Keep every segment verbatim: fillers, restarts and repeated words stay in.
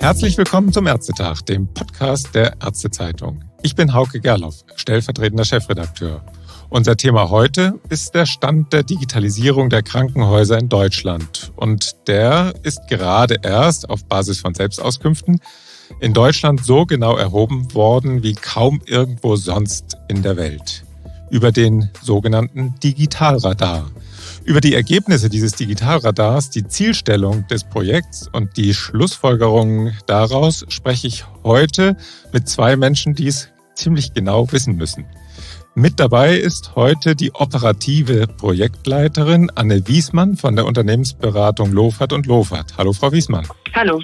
Herzlich willkommen zum Ärztetag, dem Podcast der Ärztezeitung. Ich bin Hauke Gerloff, stellvertretender Chefredakteur. Unser Thema heute ist der Stand der Digitalisierung der Krankenhäuser in Deutschland. Und der ist gerade erst auf Basis von Selbstauskünften in Deutschland so genau erhoben worden wie kaum irgendwo sonst in der Welt. Über den sogenannten Digitalradar. Über die Ergebnisse dieses Digitalradars, die Zielstellung des Projekts und die Schlussfolgerungen daraus spreche ich heute mit zwei Menschen, die es ziemlich genau wissen müssen. Mit dabei ist heute die operative Projektleiterin Anne Wiesmann von der Unternehmensberatung Lofert und Lofert. Hallo, Frau Wiesmann. Hallo.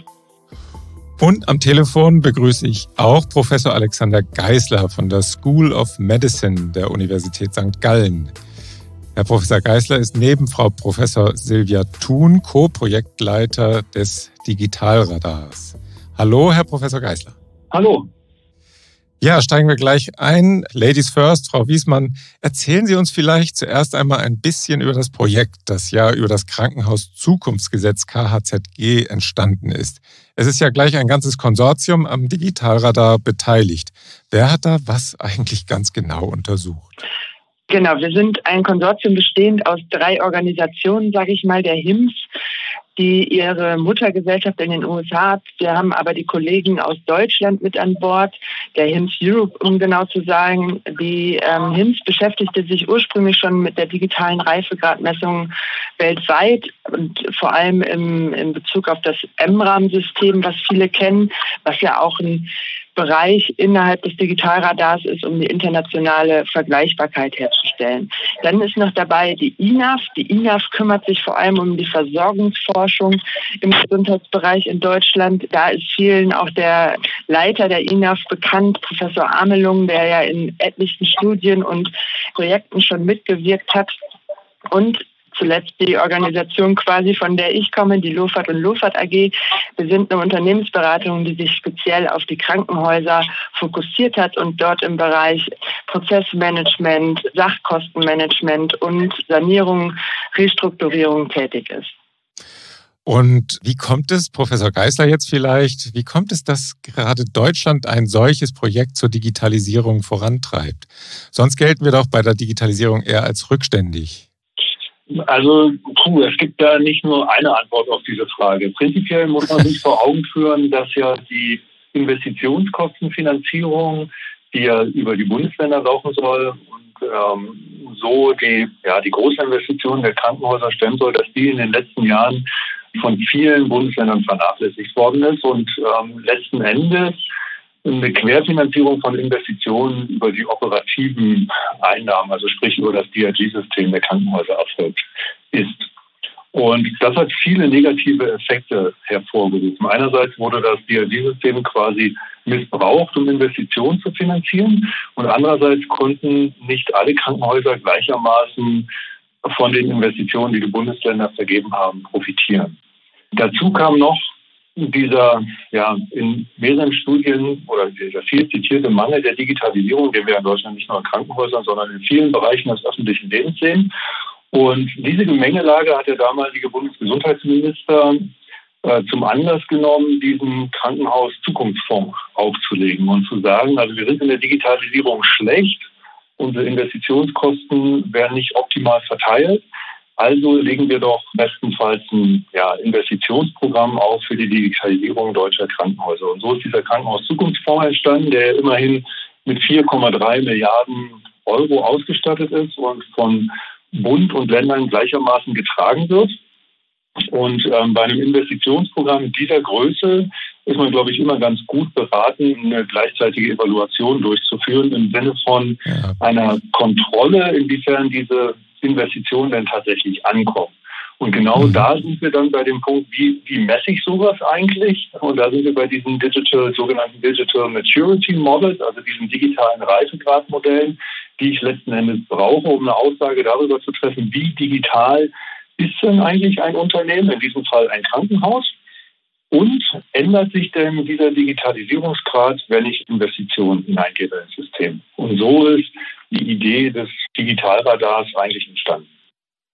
Und am Telefon begrüße ich auch Professor Alexander Geisler von der School of Medicine der Universität Sankt Gallen. Herr Professor Geisler ist neben Frau Professor Silvia Thun Co-Projektleiter des Digitalradars. Hallo, Herr Professor Geisler. Hallo. Ja, steigen wir gleich ein. Ladies first, Frau Wiesmann, erzählen Sie uns vielleicht zuerst einmal ein bisschen über das Projekt, das ja über das Krankenhaus-Zukunftsgesetz K H Z G entstanden ist. Es ist ja gleich ein ganzes Konsortium am Digitalradar beteiligt. Wer hat da was eigentlich ganz genau untersucht? Genau, wir sind ein Konsortium bestehend aus drei Organisationen, sage ich mal, der H I M S, die ihre Muttergesellschaft in den U S A hat. Wir haben aber die Kollegen aus Deutschland mit an Bord, der H I M S Europe, um genau zu sagen. Die ähm, H I M S beschäftigte sich ursprünglich schon mit der digitalen Reifegradmessung weltweit und vor allem im, in Bezug auf das M RAM-System, was viele kennen, was ja auch ein Bereich innerhalb des Digitalradars ist, um die internationale Vergleichbarkeit herzustellen. Dann ist noch dabei die I N A F. Die I N A F kümmert sich vor allem um die Versorgungsforschung im Gesundheitsbereich in Deutschland. Da ist vielen auch der Leiter der I N A F bekannt, Professor Amelung, der ja in etlichen Studien und Projekten schon mitgewirkt hat. Und zuletzt die Organisation quasi, von der ich komme, die Lofert und Lofert A G. Wir sind eine Unternehmensberatung, die sich speziell auf die Krankenhäuser fokussiert hat und dort im Bereich Prozessmanagement, Sachkostenmanagement und Sanierung, Restrukturierung tätig ist. Und wie kommt es, Professor Geisler jetzt vielleicht, wie kommt es, dass gerade Deutschland ein solches Projekt zur Digitalisierung vorantreibt? Sonst gelten wir doch bei der Digitalisierung eher als rückständig. Also, puh, es gibt da nicht nur eine Antwort auf diese Frage. Prinzipiell muss man sich vor Augen führen, dass ja die Investitionskostenfinanzierung, die ja über die Bundesländer laufen soll und ähm, so die, ja, die Großinvestitionen der Krankenhäuser stemmen soll, dass die in den letzten Jahren von vielen Bundesländern vernachlässigt worden ist und ähm, letzten Endes eine Querfinanzierung von Investitionen über die operativen Einnahmen, also sprich über das D R G-System der Krankenhäuser erfolgt ist. Und das hat viele negative Effekte hervorgerufen. Einerseits wurde das D R G-System quasi missbraucht, um Investitionen zu finanzieren. Und andererseits konnten nicht alle Krankenhäuser gleichermaßen von den Investitionen, die die Bundesländer vergeben haben, profitieren. Dazu kam noch dieser ja in mehreren Studien oder dieser viel zitierte Mangel der Digitalisierung, den wir in Deutschland nicht nur in Krankenhäusern, sondern in vielen Bereichen des öffentlichen Lebens sehen. Und diese Gemengelage hat der damalige Bundesgesundheitsminister äh, zum Anlass genommen, diesen Krankenhaus-Zukunftsfonds aufzulegen und zu sagen, also wir sind in der Digitalisierung schlecht, unsere Investitionskosten werden nicht optimal verteilt. Also legen wir doch bestenfalls ein ja, Investitionsprogramm auf für die Digitalisierung deutscher Krankenhäuser. Und so ist dieser Krankenhaus-Zukunftsfonds entstanden, der immerhin mit vier Komma drei Milliarden Euro ausgestattet ist und von Bund und Ländern gleichermaßen getragen wird. Und ähm, bei einem Investitionsprogramm dieser Größe ist man, glaube ich, immer ganz gut beraten, eine gleichzeitige Evaluation durchzuführen im Sinne von ja. einer Kontrolle, inwiefern diese Investitionen denn tatsächlich ankommen. Und genau mhm. da sind wir dann bei dem Punkt, wie, wie messe ich sowas eigentlich? Und da sind wir bei diesen Digital, sogenannten Digital Maturity Models, also diesen digitalen Reifegradmodellen, die ich letzten Endes brauche, um eine Aussage darüber zu treffen, wie digital ist denn eigentlich ein Unternehmen, in diesem Fall ein Krankenhaus? Und ändert sich denn dieser Digitalisierungsgrad, wenn ich Investitionen hineingebe ins System? Und so ist die Idee des Digitalradars eigentlich entstanden.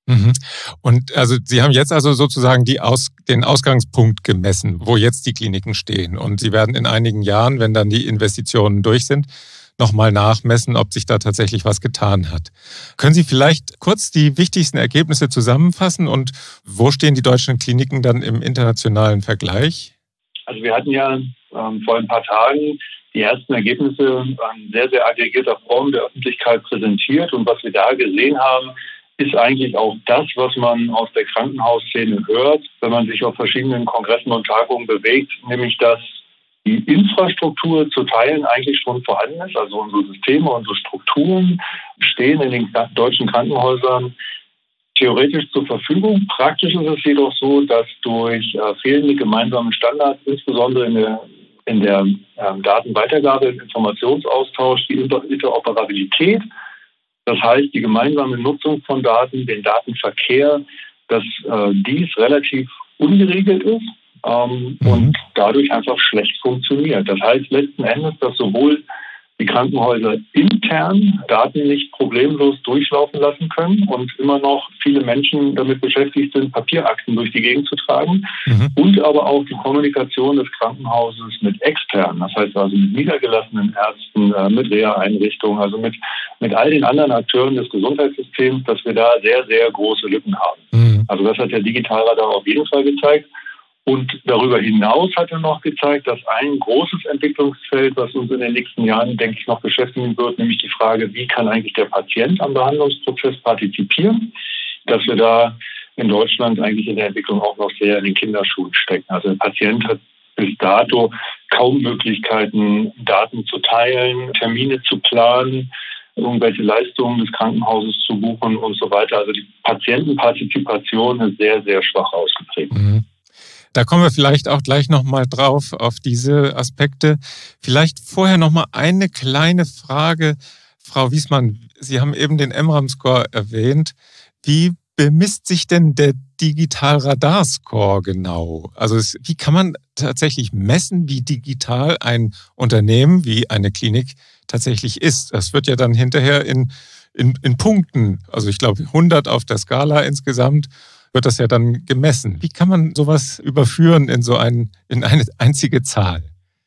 Mhm. Und also Sie haben jetzt also sozusagen die Aus, den Ausgangspunkt gemessen, wo jetzt die Kliniken stehen. Und Sie werden in einigen Jahren, wenn dann die Investitionen durch sind, nochmal nachmessen, ob sich da tatsächlich was getan hat. Können Sie vielleicht kurz die wichtigsten Ergebnisse zusammenfassen und wo stehen die deutschen Kliniken dann im internationalen Vergleich? Also wir hatten ja ähm, vor ein paar Tagen die ersten Ergebnisse in sehr, sehr aggregierter Form der Öffentlichkeit präsentiert. Und was wir da gesehen haben, ist eigentlich auch das, was man aus der Krankenhausszene hört, wenn man sich auf verschiedenen Kongressen und Tagungen bewegt, nämlich dass die Infrastruktur zu Teilen eigentlich schon vorhanden ist. Also unsere Systeme, unsere Strukturen stehen in den deutschen Krankenhäusern theoretisch zur Verfügung. Praktisch ist es jedoch so, dass durch äh, fehlende gemeinsame Standards, insbesondere in der, in der ähm, Datenweitergabe, im Informationsaustausch, die Inter- Interoperabilität, das heißt die gemeinsame Nutzung von Daten, den Datenverkehr, dass äh, dies relativ ungeregelt ist ähm, mhm. und dadurch einfach schlecht funktioniert. Das heißt letzten Endes, dass sowohl die Krankenhäuser intern Daten nicht problemlos durchlaufen lassen können und immer noch viele Menschen damit beschäftigt sind, Papierakten durch die Gegend zu tragen mhm. und aber auch die Kommunikation des Krankenhauses mit externen, das heißt also mit niedergelassenen Ärzten, mit Reha-Einrichtungen, also mit, mit all den anderen Akteuren des Gesundheitssystems, dass wir da sehr, sehr große Lücken haben. Mhm. Also das hat der Digitalradar auf jeden Fall gezeigt. Und darüber hinaus hat er noch gezeigt, dass ein großes Entwicklungsfeld, was uns in den nächsten Jahren, denke ich, noch beschäftigen wird, nämlich die Frage, wie kann eigentlich der Patient am Behandlungsprozess partizipieren, dass wir da in Deutschland eigentlich in der Entwicklung auch noch sehr in den Kinderschuhen stecken. Also der Patient hat bis dato kaum Möglichkeiten, Daten zu teilen, Termine zu planen, irgendwelche Leistungen des Krankenhauses zu buchen und so weiter. Also die Patientenpartizipation ist sehr, sehr schwach ausgeprägt. Mhm. Da kommen wir vielleicht auch gleich nochmal drauf auf diese Aspekte. Vielleicht vorher nochmal eine kleine Frage. Frau Wiesmann, Sie haben eben den M RAM-Score erwähnt. Wie bemisst sich denn der Digital-Radar-Score genau? Also es, wie kann man tatsächlich messen, wie digital ein Unternehmen, wie eine Klinik tatsächlich ist? Das wird ja dann hinterher in, in, in Punkten, also ich glaube hundert auf der Skala insgesamt, wird das ja dann gemessen. Wie kann man sowas überführen in so ein, in eine einzige Zahl?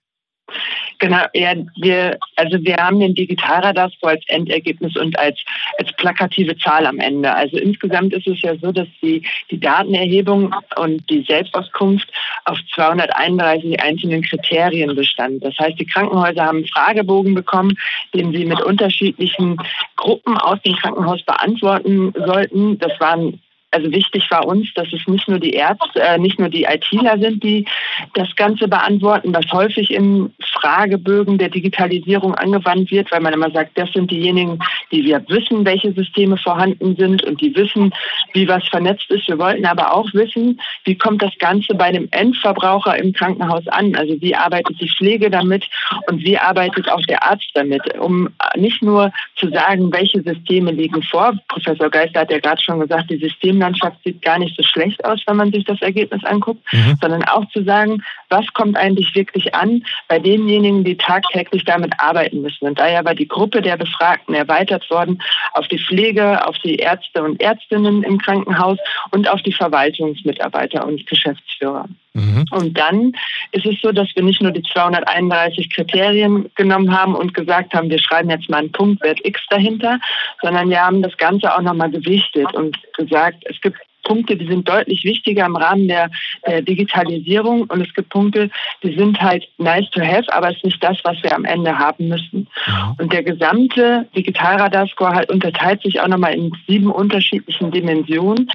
Genau, ja, wir, also wir haben den Digitalradar-Score als Endergebnis und als, als plakative Zahl am Ende. Also insgesamt ist es ja so, dass die, die Datenerhebung und die Selbstauskunft auf zweihunderteinunddreißig einzelnen Kriterien bestand. Das heißt, die Krankenhäuser haben einen Fragebogen bekommen, den sie mit unterschiedlichen Gruppen aus dem Krankenhaus beantworten sollten. Das waren Also wichtig war uns, dass es nicht nur die Ärzte, äh, nicht nur die ITler sind, die das Ganze beantworten, was häufig in Fragebögen der Digitalisierung angewandt wird, weil man immer sagt, das sind diejenigen, die wir wissen, welche Systeme vorhanden sind und die wissen, wie was vernetzt ist. Wir wollten aber auch wissen, wie kommt das Ganze bei dem Endverbraucher im Krankenhaus an? Also wie arbeitet die Pflege damit und wie arbeitet auch der Arzt damit, um nicht nur zu sagen, welche Systeme liegen vor. Professor Geister hat ja gerade schon gesagt, die Systeme Landschaft sieht gar nicht so schlecht aus, wenn man sich das Ergebnis anguckt, mhm. sondern auch zu sagen, was kommt eigentlich wirklich an bei denjenigen, die tagtäglich damit arbeiten müssen. Und daher war die Gruppe der Befragten erweitert worden auf die Pflege, auf die Ärzte und Ärztinnen im Krankenhaus und auf die Verwaltungsmitarbeiter und Geschäftsführer. Mhm. Und dann ist es so, dass wir nicht nur die zweihunderteinunddreißig Kriterien genommen haben und gesagt haben, wir schreiben jetzt mal einen Punktwert X dahinter, sondern wir haben das Ganze auch nochmal gewichtet und gesagt, es gibt Punkte, die sind deutlich wichtiger im Rahmen der, der Digitalisierung und es gibt Punkte, die sind halt nice to have, aber es ist nicht das, was wir am Ende haben müssen. Ja. Und der gesamte Digitalradar-Score halt unterteilt sich auch nochmal in sieben unterschiedlichen Dimensionen.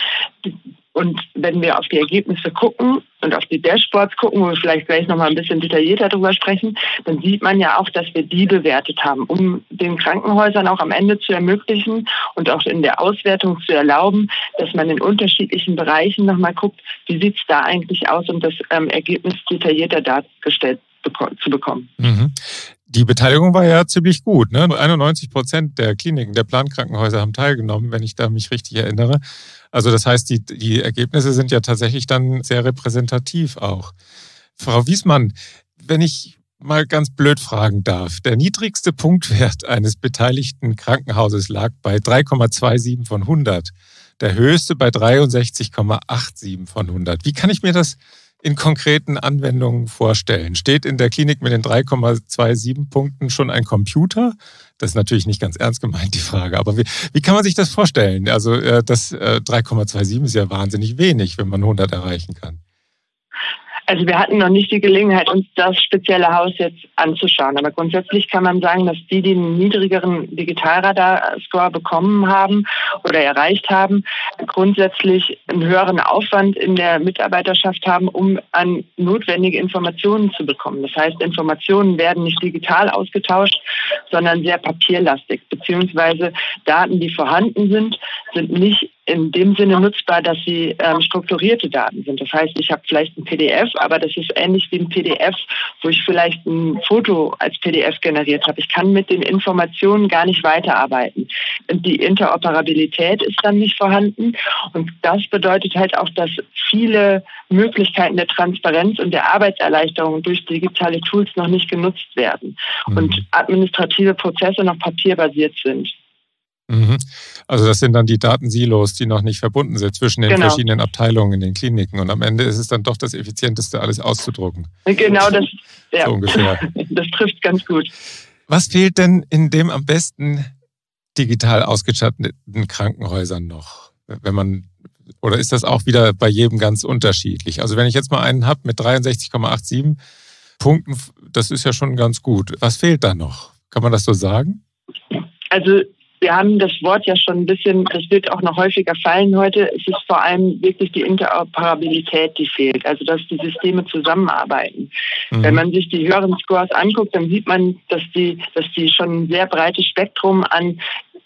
Und wenn wir auf die Ergebnisse gucken und auf die Dashboards gucken, wo wir vielleicht gleich nochmal ein bisschen detaillierter drüber sprechen, dann sieht man ja auch, dass wir die bewertet haben, um den Krankenhäusern auch am Ende zu ermöglichen und auch in der Auswertung zu erlauben, dass man in unterschiedlichen Bereichen nochmal guckt, wie sieht es da eigentlich aus, um das ähm, Ergebnis detaillierter dargestellt beko- zu bekommen. Mhm. Die Beteiligung war ja ziemlich gut, ne? einundneunzig Prozent der Kliniken, der Plankrankenhäuser haben teilgenommen, wenn ich da mich richtig erinnere. Also das heißt, die, die Ergebnisse sind ja tatsächlich dann sehr repräsentativ auch. Frau Wiesmann, wenn ich mal ganz blöd fragen darf. Der niedrigste Punktwert eines beteiligten Krankenhauses lag bei drei Komma siebenundzwanzig von hundert. Der höchste bei dreiundsechzig Komma siebenundachtzig von hundert. Wie kann ich mir das in konkreten Anwendungen vorstellen? Steht in der Klinik mit den drei Komma siebenundzwanzig Punkten schon ein Computer? Das ist natürlich nicht ganz ernst gemeint, die Frage. Aber wie, wie kann man sich das vorstellen? Also das drei Komma siebenundzwanzig ist ja wahnsinnig wenig, wenn man hundert erreichen kann. Also wir hatten noch nicht die Gelegenheit, uns das spezielle Haus jetzt anzuschauen. Aber grundsätzlich kann man sagen, dass die, die einen niedrigeren Digitalradar-Score bekommen haben oder erreicht haben, grundsätzlich einen höheren Aufwand in der Mitarbeiterschaft haben, um an notwendige Informationen zu bekommen. Das heißt, Informationen werden nicht digital ausgetauscht, sondern sehr papierlastig. Beziehungsweise Daten, die vorhanden sind, sind nicht in dem Sinne nutzbar, dass sie ähm, strukturierte Daten sind. Das heißt, ich habe vielleicht ein P D F, aber das ist ähnlich wie ein P D F, wo ich vielleicht ein Foto als P D F generiert habe. Ich kann mit den Informationen gar nicht weiterarbeiten. Und die Interoperabilität ist dann nicht vorhanden. Und das bedeutet halt auch, dass viele Möglichkeiten der Transparenz und der Arbeitserleichterung durch digitale Tools noch nicht genutzt werden mhm. und administrative Prozesse noch papierbasiert sind. Also das sind dann die Datensilos, die noch nicht verbunden sind zwischen den genau. verschiedenen Abteilungen in den Kliniken. Und am Ende ist es dann doch das Effizienteste, alles auszudrucken. Genau, das, ja. so ungefähr. Das trifft ganz gut. Was fehlt denn in dem am besten digital ausgestatteten Krankenhäusern noch? Wenn man, oder ist das auch wieder bei jedem ganz unterschiedlich? Also wenn ich jetzt mal einen habe mit dreiundsechzig Komma siebenundachtzig Punkten, das ist ja schon ganz gut. Was fehlt da noch? Kann man das so sagen? Also wir haben das Wort ja schon ein bisschen, das wird auch noch häufiger fallen heute. Es ist vor allem wirklich die Interoperabilität, die fehlt. Also, dass die Systeme zusammenarbeiten. Mhm. Wenn man sich die höheren Scores anguckt, dann sieht man, dass die, dass die schon ein sehr breites Spektrum an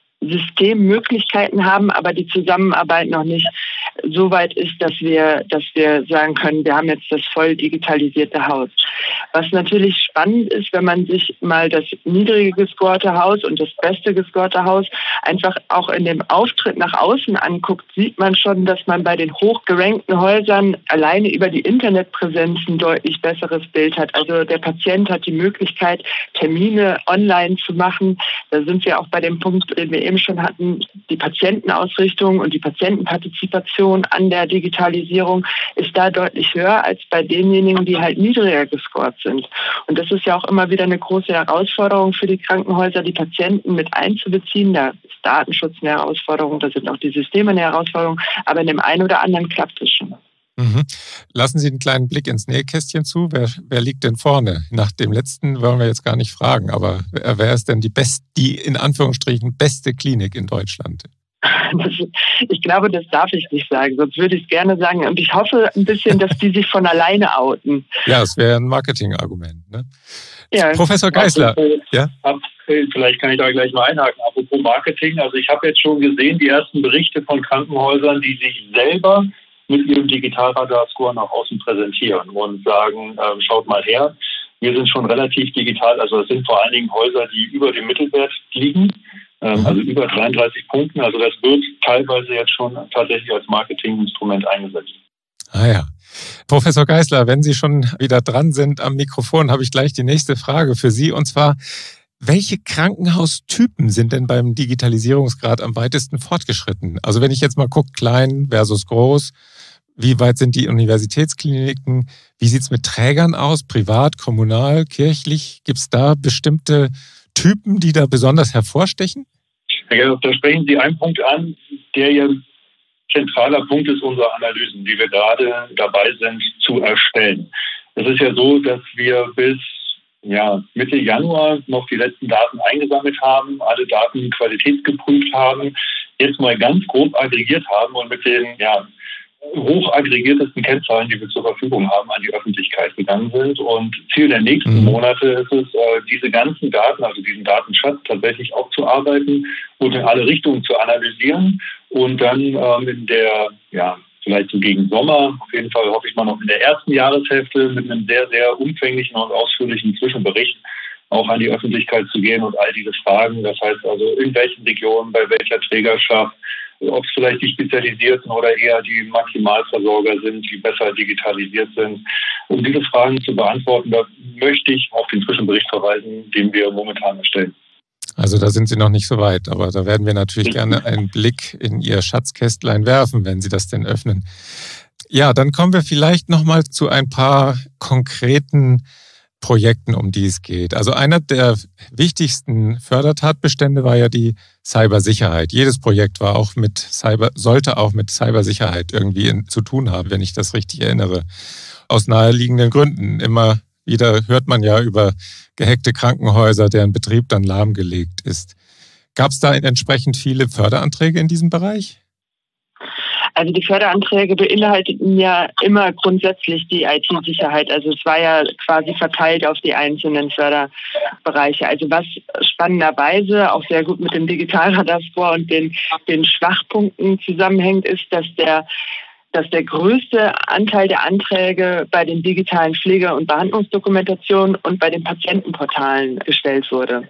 Systemmöglichkeiten haben, aber die Zusammenarbeit noch nicht so weit ist, dass wir, dass wir sagen können, wir haben jetzt das voll digitalisierte Haus. Was natürlich spannend ist, wenn man sich mal das niedrige gescorte Haus und das beste gescorte Haus einfach auch in dem Auftritt nach außen anguckt, sieht man schon, dass man bei den hochgerankten Häusern alleine über die Internetpräsenz ein deutlich besseres Bild hat. Also der Patient hat die Möglichkeit, Termine online zu machen. Da sind wir auch bei dem Punkt, den wir eben schon hatten, die Patientenausrichtung und die Patientenpartizipation an der Digitalisierung ist da deutlich höher als bei denjenigen, die halt niedriger gescored sind. Und das ist ja auch immer wieder eine große Herausforderung für die Krankenhäuser, die Patienten mit einzubeziehen. Da ist Datenschutz eine Herausforderung, da sind auch die Systeme eine Herausforderung, aber in dem einen oder anderen klappt es schon. Mhm. Lassen Sie einen kleinen Blick ins Nähkästchen zu. Wer, wer liegt denn vorne? Nach dem letzten wollen wir jetzt gar nicht fragen, aber wer, wer ist denn die best, die in Anführungsstrichen beste Klinik in Deutschland? Das, ich glaube, das darf ich nicht sagen, sonst würde ich es gerne sagen. Und ich hoffe ein bisschen, dass die sich von alleine outen. Ja, es wäre ein Marketingargument. Ne? Ja. Professor Geisler. Apropos, ja? Vielleicht kann ich da gleich mal einhaken. Apropos Marketing, also ich habe jetzt schon gesehen, die ersten Berichte von Krankenhäusern, die sich selber mit ihrem Digitalradar-Score nach außen präsentieren und sagen, äh, schaut mal her, wir sind schon relativ digital, also das sind vor allen Dingen Häuser, die über dem Mittelwert liegen, ähm, also über dreiunddreißig Punkten, also das wird teilweise jetzt schon tatsächlich als Marketinginstrument eingesetzt. Ah ja. Professor Geisler, wenn Sie schon wieder dran sind am Mikrofon, habe ich gleich die nächste Frage für Sie, und zwar: Welche Krankenhaustypen sind denn beim Digitalisierungsgrad am weitesten fortgeschritten? Also wenn ich jetzt mal gucke, klein versus groß, wie weit sind die Universitätskliniken? Wie sieht es mit Trägern aus? Privat, kommunal, kirchlich? Gibt es da bestimmte Typen, die da besonders hervorstechen? Ja, da sprechen Sie einen Punkt an, der ja zentraler Punkt ist unserer Analysen, die wir gerade dabei sind zu erstellen. Es ist ja so, dass wir bis ja, Mitte Januar noch die letzten Daten eingesammelt haben, alle Daten qualitätsgeprüft haben, jetzt mal ganz grob aggregiert haben und mit den ja, hoch aggregiertesten Kennzahlen, die wir zur Verfügung haben, an die Öffentlichkeit gegangen sind. Und Ziel der nächsten mhm. Monate ist es, diese ganzen Daten, also diesen Datenschatz tatsächlich aufzuarbeiten und in alle Richtungen zu analysieren und dann ähm, in der, ja, vielleicht so gegen Sommer, auf jeden Fall hoffe ich mal noch in der ersten Jahreshälfte mit einem sehr, sehr umfänglichen und ausführlichen Zwischenbericht auch an die Öffentlichkeit zu gehen und all diese Fragen. Das heißt also, in welchen Regionen, bei welcher Trägerschaft, ob es vielleicht die Spezialisierten oder eher die Maximalversorger sind, die besser digitalisiert sind. Um diese Fragen zu beantworten, da möchte ich auf den Zwischenbericht verweisen, den wir momentan erstellen. Also da sind Sie noch nicht so weit, aber da werden wir natürlich gerne einen Blick in Ihr Schatzkästlein werfen, wenn Sie das denn öffnen. Ja, dann kommen wir vielleicht nochmal zu ein paar konkreten Projekten, um die es geht. Also einer der wichtigsten Fördertatbestände war ja die Cybersicherheit. Jedes Projekt war auch mit Cyber, sollte auch mit Cybersicherheit irgendwie in, zu tun haben, wenn ich das richtig erinnere. Aus naheliegenden Gründen. Immer wieder hört man ja über gehackte Krankenhäuser, deren Betrieb dann lahmgelegt ist. Gab es da entsprechend viele Förderanträge in diesem Bereich? Also die Förderanträge beinhalteten ja immer grundsätzlich die I T-Sicherheit. Also es war ja quasi verteilt auf die einzelnen Förderbereiche. Also was spannenderweise auch sehr gut mit dem Digitalradar-Score und den, den Schwachpunkten zusammenhängt, ist, dass der dass der größte Anteil der Anträge bei den digitalen Pflege- und Behandlungsdokumentationen und bei den Patientenportalen gestellt wurde.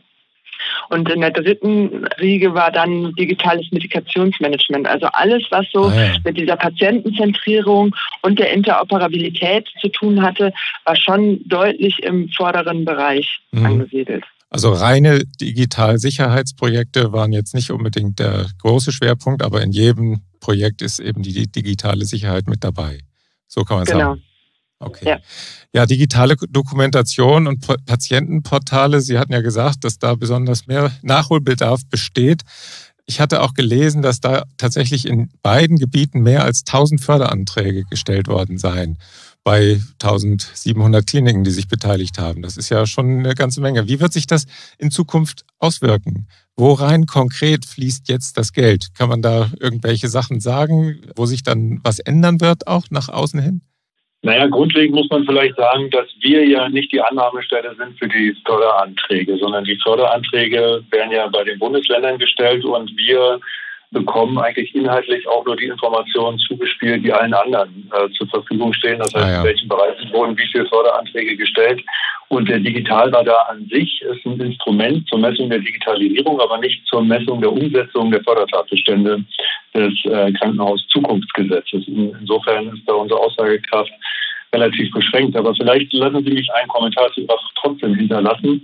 Und in der dritten Riege war dann digitales Medikationsmanagement. Also alles, was so ah, ja. mit dieser Patientenzentrierung und der Interoperabilität zu tun hatte, war schon deutlich im vorderen Bereich mhm. angesiedelt. Also reine Digitalsicherheitsprojekte waren jetzt nicht unbedingt der große Schwerpunkt, aber in jedem Projekt ist eben die digitale Sicherheit mit dabei. So kann man genau. sagen. Okay. Ja. ja, digitale Dokumentation und Patientenportale, Sie hatten ja gesagt, dass da besonders mehr Nachholbedarf besteht. Ich hatte auch gelesen, dass da tatsächlich in beiden Gebieten mehr als tausend Förderanträge gestellt worden seien. Bei eintausendsiebenhundert Kliniken, die sich beteiligt haben. Das ist ja schon eine ganze Menge. Wie wird sich das in Zukunft auswirken? Wo rein konkret fließt jetzt das Geld? Kann man da irgendwelche Sachen sagen, wo sich dann was ändern wird, auch nach außen hin? Naja, grundlegend muss man vielleicht sagen, dass wir ja nicht die Annahmestelle sind für die Förderanträge, sondern die Förderanträge werden ja bei den Bundesländern gestellt und wir bekommen eigentlich inhaltlich auch nur die Informationen zugespielt, die allen anderen äh, zur Verfügung stehen. Das heißt, ah, ja. in welchen Bereichen wurden wie viele Förderanträge gestellt. Und der Digitalradar an sich ist ein Instrument zur Messung der Digitalisierung, aber nicht zur Messung der Umsetzung der Fördertatbestände des äh, Krankenhaus-Zukunftsgesetzes. In, insofern ist da unsere Aussagekraft relativ beschränkt. Aber vielleicht lassen Sie mich einen Kommentar zu Ihrer trotzdem hinterlassen.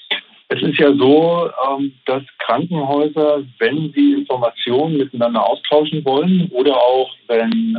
Es ist ja so, dass Krankenhäuser, wenn sie Informationen miteinander austauschen wollen oder auch wenn,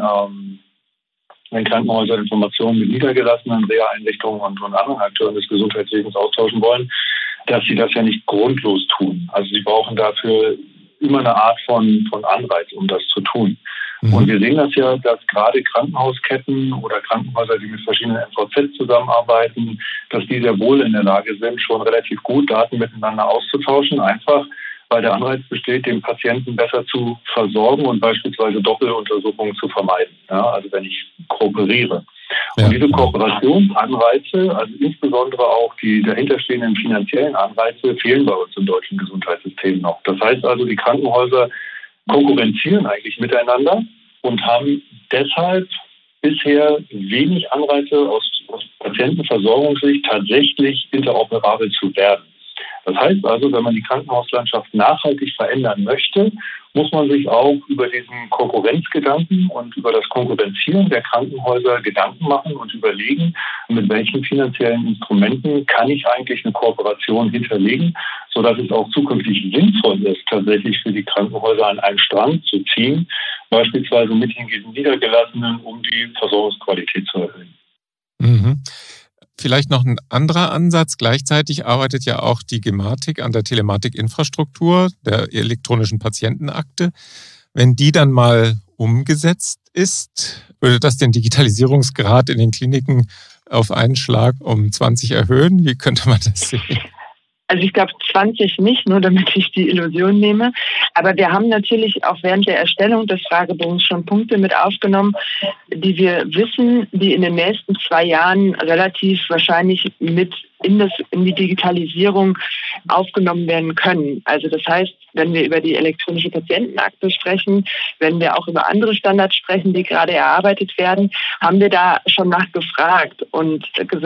wenn Krankenhäuser Informationen mit niedergelassenen Reha-Einrichtungen und, und anderen Akteuren des Gesundheitswesens austauschen wollen, dass sie das ja nicht grundlos tun. Also sie brauchen dafür immer eine Art von, von Anreiz, um das zu tun. Mhm. Und wir sehen das ja, dass gerade Krankenhausketten oder Krankenhäuser, die mit verschiedenen M V Z zusammenarbeiten, dass die sehr wohl in der Lage sind, schon relativ gut Daten miteinander auszutauschen, einfach weil der Anreiz besteht, den Patienten besser zu versorgen und beispielsweise Doppeluntersuchungen zu vermeiden. Ja, also wenn ich kooperiere. Ja. Und diese Kooperationsanreize, also insbesondere auch die dahinterstehenden finanziellen Anreize, fehlen bei uns im deutschen Gesundheitssystem noch. Das heißt also, die Krankenhäuser konkurrenzieren eigentlich miteinander und haben deshalb bisher wenig Anreize aus, aus Patientenversorgungssicht tatsächlich interoperabel zu werden. Das heißt also, wenn man die Krankenhauslandschaft nachhaltig verändern möchte, muss man sich auch über diesen Konkurrenzgedanken und über das Konkurrenzieren der Krankenhäuser Gedanken machen und überlegen, mit welchen finanziellen Instrumenten kann ich eigentlich eine Kooperation hinterlegen, sodass es auch zukünftig sinnvoll ist, tatsächlich für die Krankenhäuser an einen Strang zu ziehen, beispielsweise mit den Niedergelassenen, um die Versorgungsqualität zu erhöhen. Mhm. Vielleicht noch ein anderer Ansatz. Gleichzeitig arbeitet ja auch die Gematik an der Telematikinfrastruktur, der elektronischen Patientenakte. Wenn die dann mal umgesetzt ist, würde das den Digitalisierungsgrad in den Kliniken auf einen Schlag um zwanzig erhöhen? Wie könnte man das sehen? Also ich glaube zwanzig nicht, nur damit ich die Illusion nehme. Aber wir haben natürlich auch während der Erstellung des Fragebogens schon Punkte mit aufgenommen, die wir wissen, die in den nächsten zwei Jahren relativ wahrscheinlich mit in, das, in die Digitalisierung aufgenommen werden können. Also das heißt, wenn wir über die elektronische Patientenakte sprechen, wenn wir auch über andere Standards sprechen, die gerade erarbeitet werden, haben wir da schon nachgefragt und gesagt,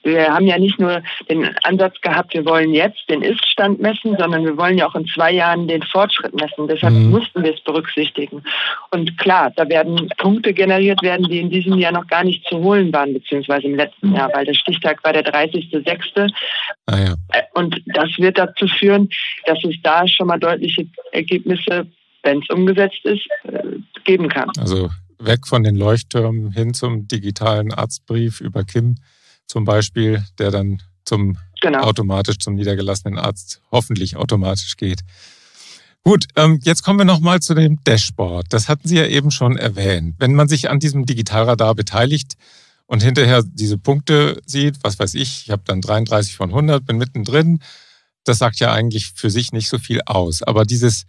Wir haben ja nicht nur den Ansatz gehabt, wir wollen jetzt den Ist-Stand messen, sondern wir wollen ja auch in zwei Jahren den Fortschritt messen. Deshalb mhm. mussten wir es berücksichtigen. Und klar, da werden Punkte generiert werden, die in diesem Jahr noch gar nicht zu holen waren, beziehungsweise im letzten Jahr, weil der Stichtag war der dreißigster sechster Ah, ja. Und das wird dazu führen, dass es da schon mal deutliche Ergebnisse, wenn es umgesetzt ist, geben kann. Also weg von den Leuchttürmen hin zum digitalen Arztbrief über Kim zum Beispiel, der dann zum genau. automatisch zum niedergelassenen Arzt hoffentlich automatisch geht. Gut, ähm, jetzt kommen wir nochmal zu dem Dashboard. Das hatten Sie ja eben schon erwähnt. Wenn man sich an diesem Digitalradar beteiligt und hinterher diese Punkte sieht, was weiß ich, ich habe dann dreiunddreißig von hundert, bin mittendrin, das sagt ja eigentlich für sich nicht so viel aus. Aber dieses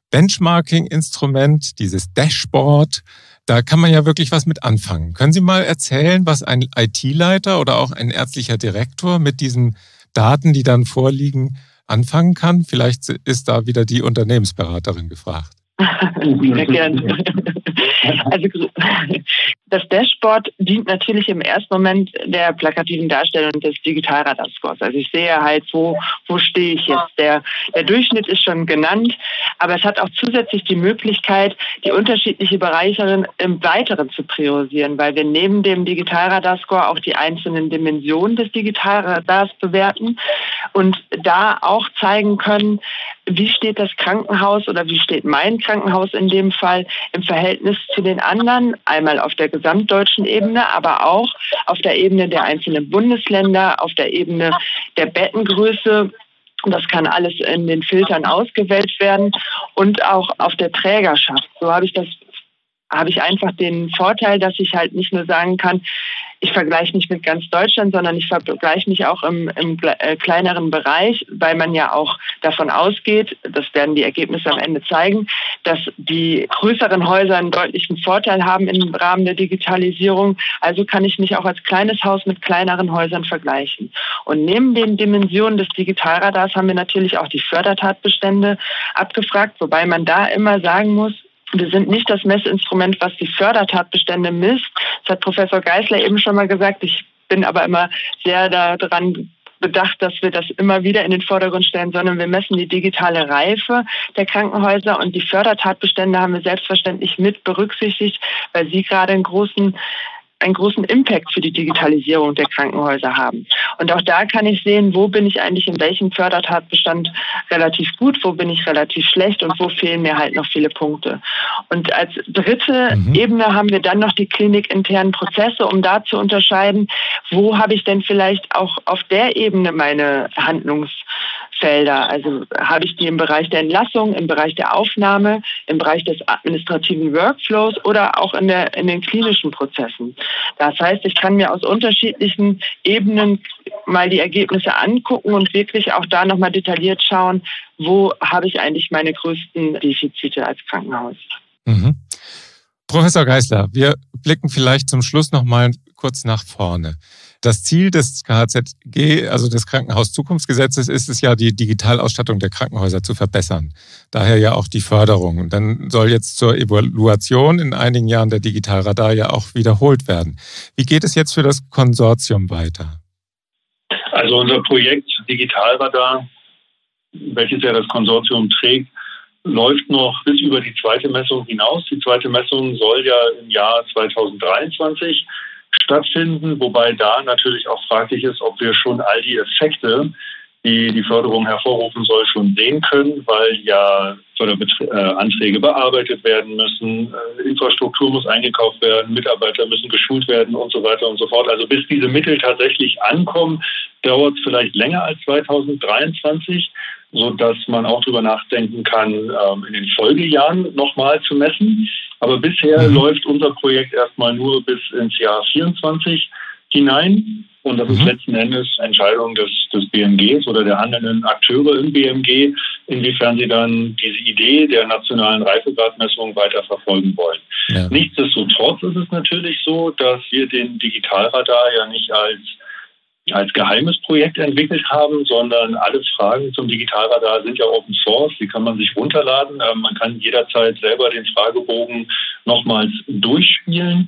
Benchmarking-Instrument, dieses Dashboard, da kann man ja wirklich was mit anfangen. Können Sie mal erzählen, was ein I T-Leiter oder auch ein ärztlicher Direktor mit diesen Daten, die dann vorliegen, anfangen kann? Vielleicht ist da wieder die Unternehmensberaterin gefragt. Sehr gerne. Also das Dashboard dient natürlich im ersten Moment der plakativen Darstellung des Digitalradarscores. Also ich sehe halt, wo, wo stehe ich jetzt. Der, der Durchschnitt ist schon genannt, aber es hat auch zusätzlich die Möglichkeit, die unterschiedlichen Bereiche im Weiteren zu priorisieren, weil wir neben dem Digitalradarscore auch die einzelnen Dimensionen des Digitalradars bewerten und da auch zeigen können, wie steht das Krankenhaus oder wie steht mein Krankenhaus in dem Fall im Verhältnis zu den anderen, einmal auf der gesamtdeutschen Ebene, aber auch auf der Ebene der einzelnen Bundesländer, auf der Ebene der Bettengröße. Das kann alles in den Filtern ausgewählt werden und auch auf der Trägerschaft. So habe ich das habe ich einfach den Vorteil, dass ich halt nicht nur sagen kann, ich vergleiche mich mit ganz Deutschland, sondern ich vergleiche mich auch im, im äh, kleineren Bereich, weil man ja auch davon ausgeht, das werden die Ergebnisse am Ende zeigen, dass die größeren Häuser einen deutlichen Vorteil haben im Rahmen der Digitalisierung. Also kann ich mich auch als kleines Haus mit kleineren Häusern vergleichen. Und neben den Dimensionen des Digitalradars haben wir natürlich auch die Fördertatbestände abgefragt, wobei man da immer sagen muss, wir sind nicht das Messinstrument, was die Fördertatbestände misst. Das hat Professor Geisler eben schon mal gesagt. Ich bin aber immer sehr daran bedacht, dass wir das immer wieder in den Vordergrund stellen, sondern wir messen die digitale Reife der Krankenhäuser und die Fördertatbestände haben wir selbstverständlich mit berücksichtigt, weil sie gerade einen großen einen großen Impact für die Digitalisierung der Krankenhäuser haben. Und auch da kann ich sehen, wo bin ich eigentlich in welchem Fördertatbestand relativ gut, wo bin ich relativ schlecht und wo fehlen mir halt noch viele Punkte. Und als dritte mhm. Ebene haben wir dann noch die klinikinternen Prozesse, um da zu unterscheiden, wo habe ich denn vielleicht auch auf der Ebene meine Handlungsfelder. Also habe ich die im Bereich der Entlassung, im Bereich der Aufnahme, im Bereich des administrativen Workflows oder auch in der in den klinischen Prozessen. Das heißt, ich kann mir aus unterschiedlichen Ebenen mal die Ergebnisse angucken und wirklich auch da nochmal detailliert schauen, wo habe ich eigentlich meine größten Defizite als Krankenhaus. Mhm. Professor Geisler, wir blicken vielleicht zum Schluss nochmal kurz nach vorne. Das Ziel des K H Z G, also des Krankenhauszukunftsgesetzes, ist es ja, die Digitalausstattung der Krankenhäuser zu verbessern. Daher ja auch die Förderung. Und dann soll jetzt zur Evaluation in einigen Jahren der Digitalradar ja auch wiederholt werden. Wie geht es jetzt für das Konsortium weiter? Also unser Projekt Digitalradar, welches ja das Konsortium trägt, läuft noch bis über die zweite Messung hinaus. Die zweite Messung soll ja im Jahr zweitausenddreiundzwanzig stattfinden, wobei da natürlich auch fraglich ist, ob wir schon all die Effekte, die die Förderung hervorrufen soll, schon sehen können, weil ja Förderanträge bearbeitet werden müssen, Infrastruktur muss eingekauft werden, Mitarbeiter müssen geschult werden und so weiter und so fort. Also bis diese Mittel tatsächlich ankommen, dauert es vielleicht länger als zweitausenddreiundzwanzig, sodass man auch darüber nachdenken kann, in den Folgejahren nochmal zu messen. Aber bisher mhm. läuft unser Projekt erstmal nur bis ins Jahr vierundzwanzig hinein. Und das mhm. ist letzten Endes Entscheidung des, des B M Gs oder der handelnden Akteure im B M G, inwiefern sie dann diese Idee der nationalen Reifegradmessung weiter verfolgen wollen. Ja. Nichtsdestotrotz ist es natürlich so, dass wir den Digitalradar ja nicht als als geheimes Projekt entwickelt haben, sondern alle Fragen zum Digitalradar sind ja Open Source, die kann man sich runterladen. Man kann jederzeit selber den Fragebogen nochmals durchspielen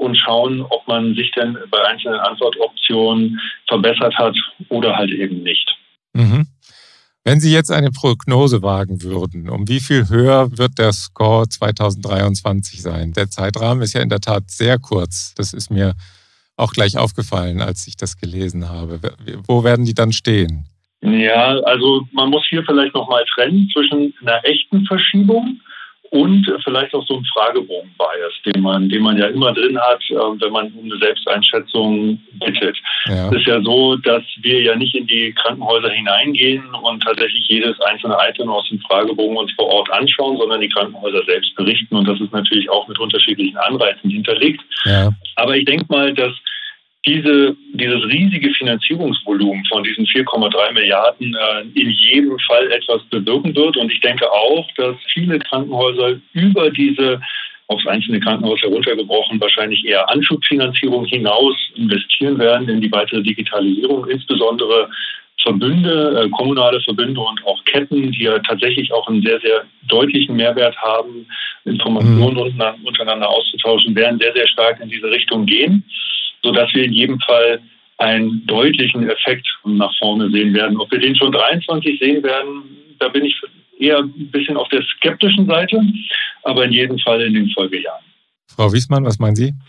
und schauen, ob man sich denn bei einzelnen Antwortoptionen verbessert hat oder halt eben nicht. Mhm. Wenn Sie jetzt eine Prognose wagen würden, um wie viel höher wird der Score zwanzig dreiundzwanzig sein? Der Zeitrahmen ist ja in der Tat sehr kurz. Das ist mir auch gleich aufgefallen, als ich das gelesen habe. Wo werden die dann stehen? Ja, also man muss hier vielleicht nochmal trennen zwischen einer echten Verschiebung und vielleicht auch so einem Fragebogen-Bias, den man, den man ja immer drin hat, wenn man um eine Selbsteinschätzung bittet. Ja. Es ist ja so, dass wir ja nicht in die Krankenhäuser hineingehen und tatsächlich jedes einzelne Item aus dem Fragebogen uns vor Ort anschauen, sondern die Krankenhäuser selbst berichten. Und das ist natürlich auch mit unterschiedlichen Anreizen hinterlegt. Ja. Aber ich denke mal, dass Diese, dieses riesige Finanzierungsvolumen von diesen vier Komma drei Milliarden äh, in jedem Fall etwas bewirken wird. Und ich denke auch, dass viele Krankenhäuser über diese, aufs einzelne Krankenhaus heruntergebrochen, wahrscheinlich eher Anschubfinanzierung hinaus investieren werden in die weitere Digitalisierung, insbesondere Verbünde, äh, kommunale Verbünde und auch Ketten, die ja tatsächlich auch einen sehr, sehr deutlichen Mehrwert haben, Informationen mhm. untereinander auszutauschen, werden sehr, sehr stark in diese Richtung gehen, sodass wir in jedem Fall einen deutlichen Effekt nach vorne sehen werden. Ob wir den schon dreiundzwanzig sehen werden, da bin ich eher ein bisschen auf der skeptischen Seite, aber in jedem Fall in den Folgejahren. Frau Wiesmann, was meinen Sie?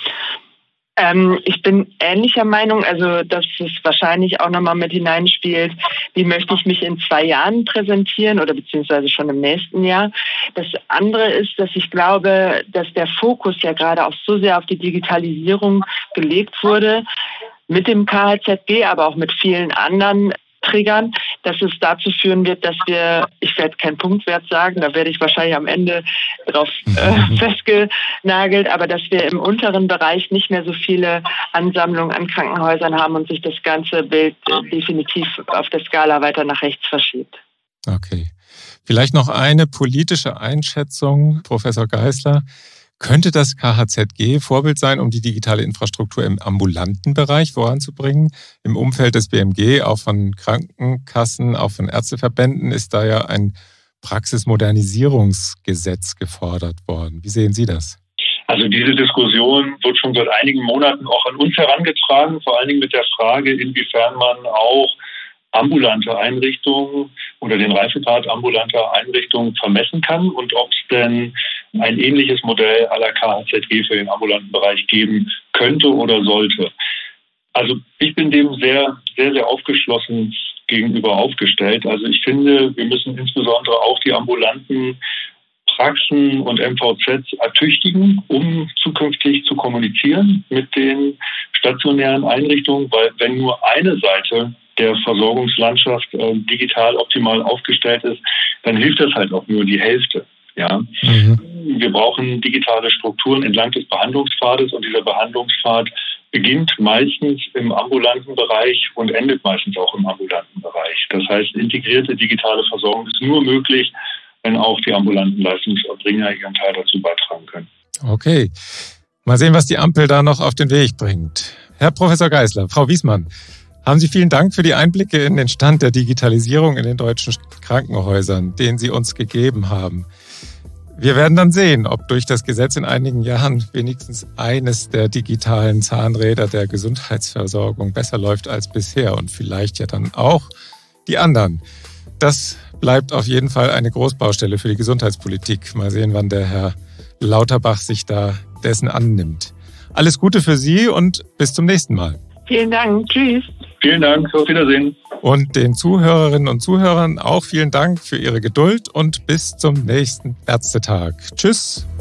Ähm, ich bin ähnlicher Meinung, also dass es wahrscheinlich auch nochmal mit hineinspielt, wie möchte ich mich in zwei Jahren präsentieren oder beziehungsweise schon im nächsten Jahr. Das andere ist, dass ich glaube, dass der Fokus ja gerade auch so sehr auf die Digitalisierung gelegt wurde, mit dem K H Z G, aber auch mit vielen anderen Triggern, dass es dazu führen wird, dass wir, ich werde keinen Punktwert sagen, da werde ich wahrscheinlich am Ende drauf äh, festgenagelt, aber dass wir im unteren Bereich nicht mehr so viele Ansammlungen an Krankenhäusern haben und sich das ganze Bild äh, definitiv auf der Skala weiter nach rechts verschiebt. Okay. Vielleicht noch eine politische Einschätzung, Professor Geisler. Könnte das K H Z G Vorbild sein, um die digitale Infrastruktur im ambulanten Bereich voranzubringen? Im Umfeld des B M G, auch von Krankenkassen, auch von Ärzteverbänden, ist da ja ein Praxismodernisierungsgesetz gefordert worden. Wie sehen Sie das? Also diese Diskussion wird schon seit einigen Monaten auch an uns herangetragen, vor allen Dingen mit der Frage, inwiefern man auch ambulante Einrichtungen oder den Reifegrad ambulanter Einrichtungen vermessen kann und ob es denn ein ähnliches Modell à la K H Z G für den ambulanten Bereich geben könnte oder sollte. Also ich bin dem sehr, sehr, sehr aufgeschlossen gegenüber aufgestellt. Also ich finde, wir müssen insbesondere auch die ambulanten Praxen und M V Zs ertüchtigen, um zukünftig zu kommunizieren mit den stationären Einrichtungen, weil wenn nur eine Seite der Versorgungslandschaft äh, digital optimal aufgestellt ist, dann hilft das halt auch nur die Hälfte. Ja, mhm. Wir brauchen digitale Strukturen entlang des Behandlungspfades und dieser Behandlungspfad beginnt meistens im ambulanten Bereich und endet meistens auch im ambulanten Bereich. Das heißt, integrierte digitale Versorgung ist nur möglich, wenn auch die ambulanten Leistungserbringer ihren Teil dazu beitragen können. Okay, mal sehen, was die Ampel da noch auf den Weg bringt. Herr Professor Geisler, Frau Wiesmann, haben Sie vielen Dank für die Einblicke in den Stand der Digitalisierung in den deutschen Krankenhäusern, den Sie uns gegeben haben. Wir werden dann sehen, ob durch das Gesetz in einigen Jahren wenigstens eines der digitalen Zahnräder der Gesundheitsversorgung besser läuft als bisher und vielleicht ja dann auch die anderen. Das bleibt auf jeden Fall eine Großbaustelle für die Gesundheitspolitik. Mal sehen, wann der Herr Lauterbach sich da dessen annimmt. Alles Gute für Sie und bis zum nächsten Mal. Vielen Dank. Tschüss. Vielen Dank. Auf Wiedersehen. Und den Zuhörerinnen und Zuhörern auch vielen Dank für Ihre Geduld und bis zum nächsten Ärztetag. Tschüss.